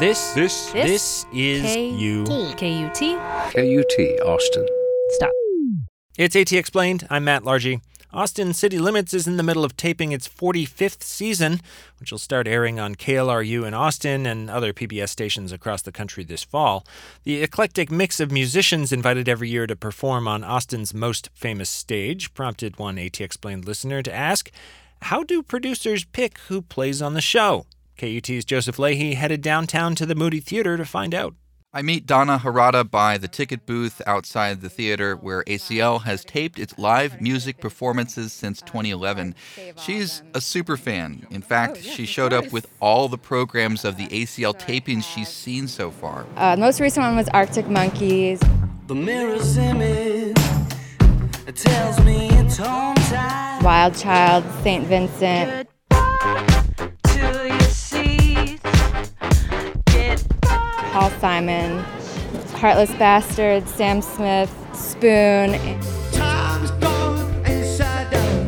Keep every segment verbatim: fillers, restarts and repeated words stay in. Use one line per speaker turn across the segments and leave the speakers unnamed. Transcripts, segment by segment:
This,
This,
this, this is
K-
you.
K U T.
K U T, Austin.
Stop.
It's AT Explained. I'm Matt Largy. Austin City Limits is in the middle of taping its forty-fifth season, which will start airing on K L R U in Austin and other P B S stations across the country this fall. The eclectic mix of musicians invited every year to perform on Austin's most famous stage prompted one AT Explained listener to ask, how do producers pick who plays on the show? K U T's Joseph Leahy headed downtown to the Moody Theater to find out.
I meet Donna Harada by the ticket booth outside the theater where A C L has taped its live music performances since twenty eleven. She's a super fan. In fact, she showed up with all the programs of the A C L tapings she's seen so far.
Uh, the most recent one was Arctic Monkeys.
The mirror's image, it tells me it's home time.
Wild Child, Saint Vincent.
Till you see, get
Paul Simon, Heartless Bastard, Sam Smith, Spoon,
time's gone inside out.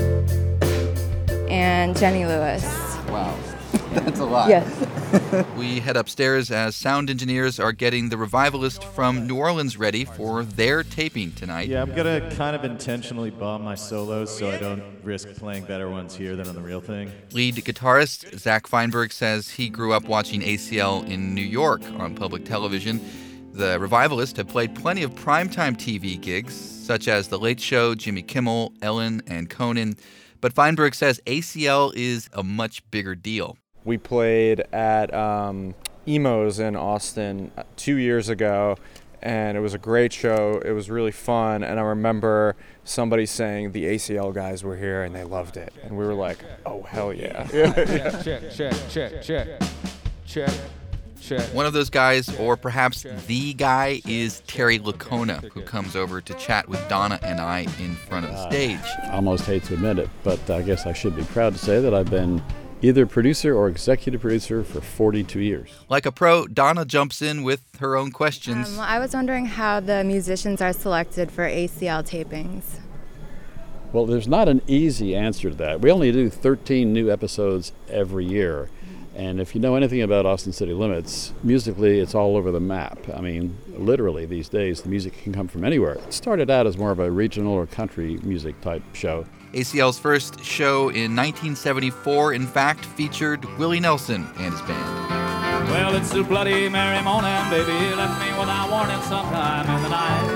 and Jenny Lewis.
Wow, that's a lot.
Yes.
We head upstairs as sound engineers are getting the Revivalist from New Orleans ready for their taping tonight.
Yeah, I'm going to kind of intentionally bomb my solos so I don't risk playing better ones here than on the real thing.
Lead guitarist Zach Feinberg says he grew up watching A C L in New York on public television. The Revivalists have played plenty of primetime T V gigs, such as The Late Show, Jimmy Kimmel, Ellen, and Conan. But Feinberg says A C L is a much bigger deal.
We played at um, Emo's in Austin two years ago, and it was a great show. It was really fun, and I remember somebody saying the A C L guys were here and they loved it, and we were like, "Oh hell yeah!"
Check, check, check, check, check, check, check.
One of those guys, or perhaps the guy, is Terry Lacona, who comes over to chat with Donna and I in front of the stage.
I almost hate to admit it, but I guess I should be proud to say that I've been either producer or executive producer for forty-two years.
Like a pro, Donna jumps in with her own questions.
Um, well, I was wondering how the musicians are selected for A C L tapings.
Well, there's not an easy answer to that. We only do thirteen new episodes every year. And if you know anything about Austin City Limits, musically it's all over the map. I mean, literally these days the music can come from anywhere. It started out as more of a regional or country music type show.
A C L's first show in nineteen seventy-four, in fact, featured Willie Nelson and his band.
Well, it's a bloody Mary morning, baby. Left me without warning sometime in the night.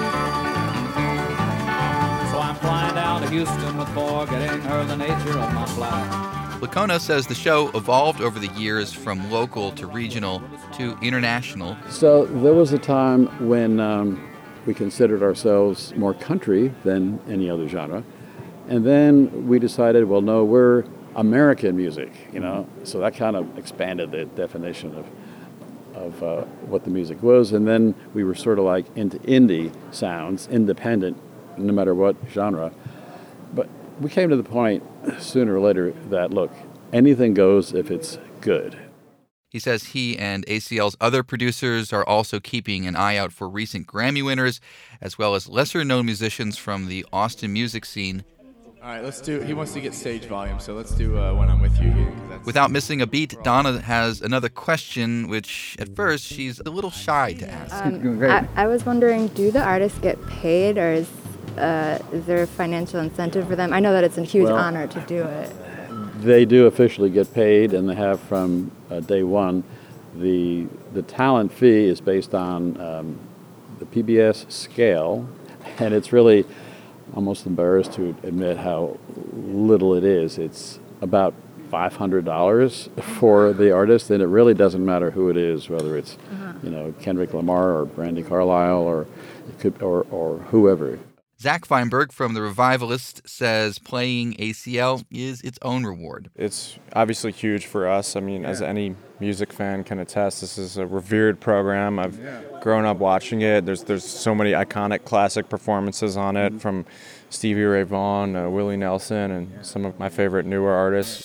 So I'm flying down to Houston with forgetting her the nature of my flight.
Lacona says the show evolved over the years from local to regional to international.
So there was a time when um, we considered ourselves more country than any other genre. And then we decided, well, no, we're American music, you know. So that kind of expanded the definition of of uh, what the music was. And then we were sort of like into indie sounds, independent, no matter what genre. But we came to the point sooner or later that, look, anything goes if it's good.
He says he and A C L's other producers are also keeping an eye out for recent Grammy winners, as well as lesser-known musicians from the Austin music scene.
All right, let's do, he wants to get stage volume, so let's do uh, When I'm With You here. That's
Without missing a beat, Donna has another question, which at first she's a little shy to ask.
Um, I, I was wondering, do the artists get paid, or is, uh, is there a financial incentive for them? I know that it's a huge
Well,
honor to do it.
They do officially get paid, and they have from uh, day one. The the talent fee is based on um, the P B S scale, and it's really almost embarrassed to admit how little it is. It's about five hundred dollars for the artist, and it really doesn't matter who it is, whether it's uh-huh. you know Kendrick Lamar or Brandi Carlile or it could or or whoever.
Zach Feinberg from The Revivalist says playing A C L is its own reward.
It's obviously huge for us. I mean, yeah. as any music fan can attest, this is a revered program. I've yeah. grown up watching it. There's there's so many iconic classic performances on it, mm-hmm. from Stevie Ray Vaughan, uh, Willie Nelson, and yeah. some of my favorite newer artists.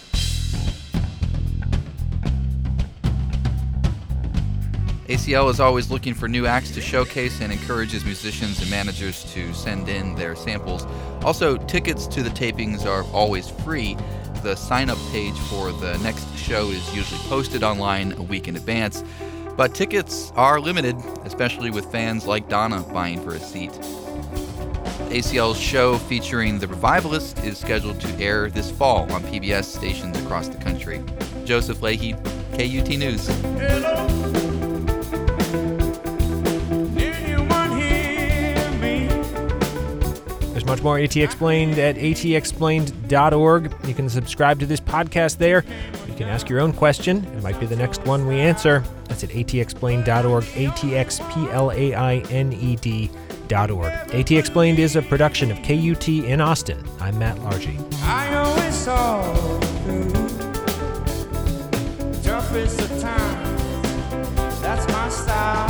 A C L is always looking for new acts to showcase and encourages musicians and managers to send in their samples. Also, tickets to the tapings are always free, The sign-up page for the next show is usually posted online a week in advance, but tickets are limited, especially with fans like Donna buying for a seat. A C L's show featuring The Revivalist is scheduled to air this fall on P B S stations across the country. Joseph Leahy, K U T News.
Hello.
There's much more AT Explained at A T explained dot org. You can subscribe to this podcast there. You can ask your own question. It might be the next one we answer. That's at A T explained dot org, A T X P L A I N E D dot org. AT Explained is a production of K U T in Austin. I'm Matt Largy.
I always saw through toughest of times. That's my style.